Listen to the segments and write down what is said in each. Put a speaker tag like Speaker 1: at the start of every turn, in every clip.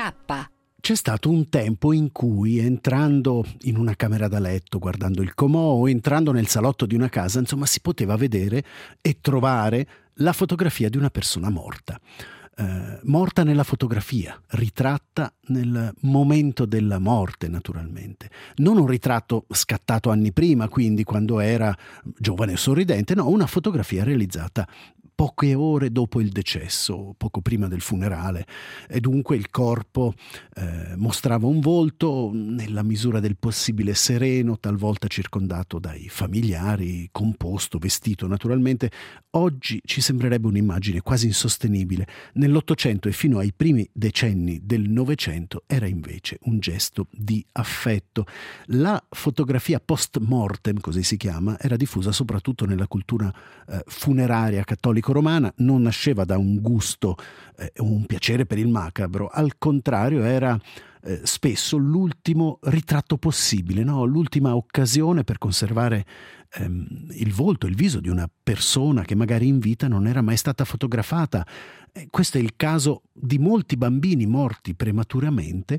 Speaker 1: scappa.
Speaker 2: C'è stato un tempo in cui, entrando in una camera da letto, guardando il comò o entrando nel salotto di una casa, insomma, si poteva vedere e trovare la fotografia di una persona morta. Morta nella fotografia, ritratta nel momento della morte, naturalmente. Non un ritratto scattato anni prima, quindi quando era giovane e sorridente, no, una fotografia realizzata poche ore dopo il decesso, poco prima del funerale, e dunque il corpo mostrava un volto nella misura del possibile sereno, talvolta circondato dai familiari, composto, vestito naturalmente. Oggi ci sembrerebbe un'immagine quasi insostenibile. Nell'Ottocento e fino ai primi decenni del Novecento era invece un gesto di affetto. La fotografia post mortem, così si chiama, era diffusa soprattutto nella cultura funeraria cattolico-romana, non nasceva da un gusto o un piacere per il macabro, al contrario era spesso l'ultimo ritratto possibile, no? L'ultima occasione per conservare il volto, il viso di una persona che magari in vita non era mai stata fotografata. Questo è il caso di molti bambini morti prematuramente,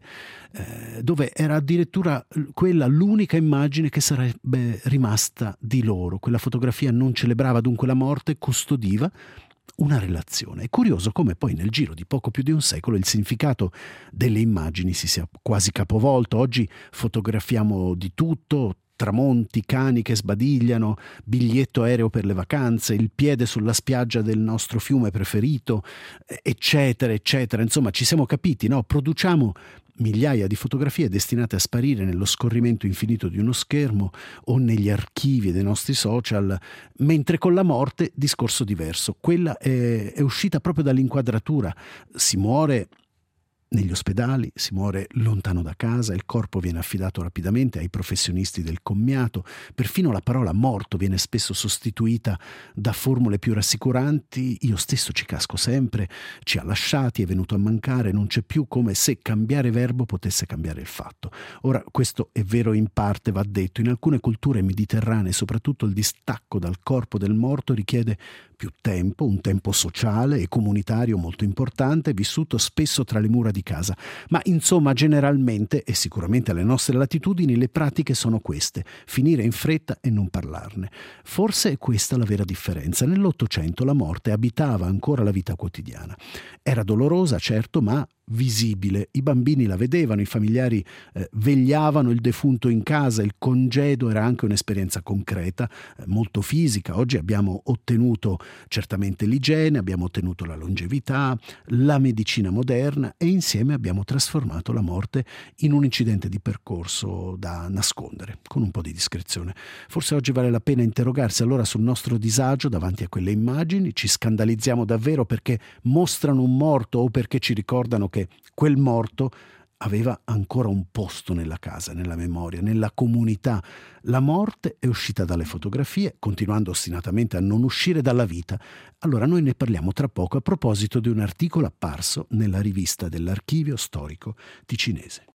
Speaker 2: dove era addirittura quella l'unica immagine che sarebbe rimasta di loro. Quella fotografia non celebrava dunque la morte, custodiva una relazione. È curioso come poi nel giro di poco più di un secolo il significato delle immagini si sia quasi capovolto. Oggi fotografiamo di tutto: tramonti, cani che sbadigliano, biglietto aereo per le vacanze, il piede sulla spiaggia del nostro fiume preferito, eccetera, eccetera. Insomma, ci siamo capiti, no? Produciamo migliaia di fotografie destinate a sparire nello scorrimento infinito di uno schermo o negli archivi dei nostri social, mentre con la morte discorso diverso. Quella è uscita proprio dall'inquadratura. Si muore negli ospedali, si muore lontano da casa, il corpo viene affidato rapidamente ai professionisti del commiato, perfino la parola morto viene spesso sostituita da formule più rassicuranti: io stesso ci casco sempre, ci ha lasciati, è venuto a mancare, non c'è più, come se cambiare verbo potesse cambiare il fatto. Ora, questo è vero in parte, va detto. In alcune culture mediterranee, soprattutto, il distacco dal corpo del morto richiede più tempo, un tempo sociale e comunitario molto importante, vissuto spesso tra le mura di casa. Ma insomma, generalmente e sicuramente alle nostre latitudini, le pratiche sono queste: finire in fretta e non parlarne. Forse è questa la vera differenza. Nell'Ottocento la morte abitava ancora la vita quotidiana. Era dolorosa, certo, ma visibile. I bambini la vedevano, i familiari vegliavano il defunto in casa, il congedo era anche un'esperienza concreta, molto fisica. Oggi abbiamo ottenuto certamente l'igiene, abbiamo ottenuto la longevità, la medicina moderna, e insieme abbiamo trasformato la morte in un incidente di percorso da nascondere con un po' di discrezione. Forse oggi vale la pena interrogarsi allora sul nostro disagio davanti a quelle immagini. Ci scandalizziamo davvero perché mostrano un morto o perché ci ricordano che quel morto aveva ancora un posto nella casa, nella memoria, nella comunità. La morte è uscita dalle fotografie, continuando ostinatamente a non uscire dalla vita. Allora noi ne parliamo tra poco a proposito di un articolo apparso nella rivista dell'Archivio Storico Ticinese.